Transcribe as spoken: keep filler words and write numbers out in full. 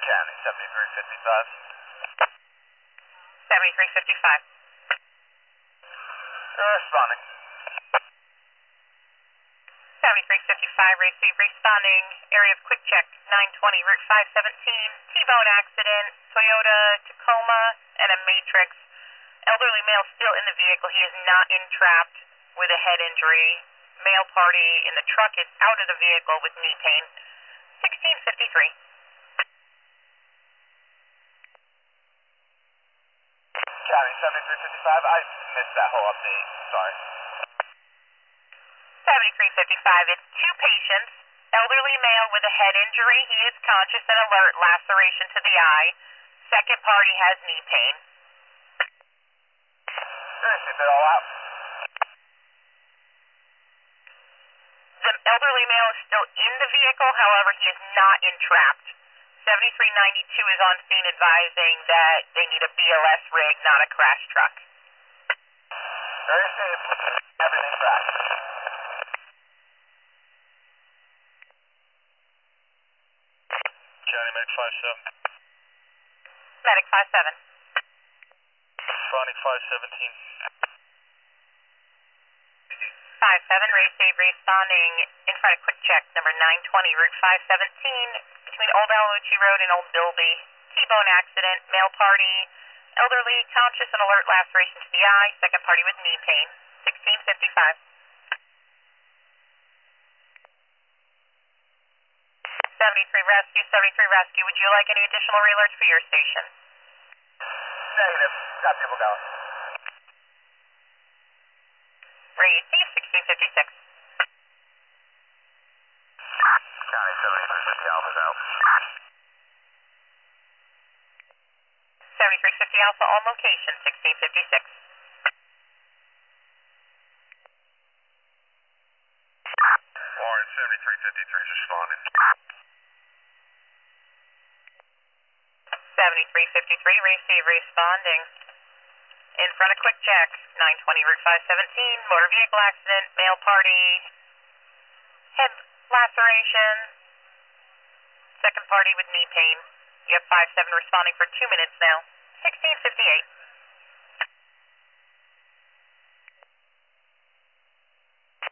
County, seventy-three fifty-five. seventy-three fifty-five. Uh, responding. seventy-three fifty-five, receive responding, area of quick check, nine twenty, Route five seventeen, T-bone accident, Toyota Tacoma, and a Matrix. Elderly male still in the vehicle. He is not entrapped with a head injury. Male party in the truck is out of the vehicle with knee pain. sixteen fifty-three. County, seventy-three fifty-five. I missed that whole update. Sorry. seventy-three fifty-five. It's two patients. Elderly male with a head injury. He is conscious and alert. Laceration to the eye. Second party has knee pain. Seriously, they're all out. The elderly male is still in the vehicle. However, he is not entrapped. seventy-three ninety-two is on scene advising that they need a B L S rig, not a crash truck. Very safe. Everything tracked. County, Medic five seven. Medic five seven. Responding five seventeen. five seven, receive responding in front of quick check, number nine twenty, Route five seventeen, between Old Alalucci Road and Old Bilby. T-bone accident, male party, elderly, conscious and alert, laceration to the eye, second party with knee pain. sixteen fifty-five. seventy-three Rescue, seventy-three Rescue, would you like any additional re-alerts for your station? Negative. Got people going. Receive, sixteen fifty-six. County, seventy-three fifty Alpha's out. seventy-three fifty Alpha on location, sixteen fifty-six. Warren, seventy-three fifty-three is responding. seventy-three fifty-three, receive responding. In front of quick check, nine twenty, Route five seventeen, motor vehicle accident, male party, head laceration, second party with knee pain. You have five seven responding for two minutes now. sixteen fifty-eight.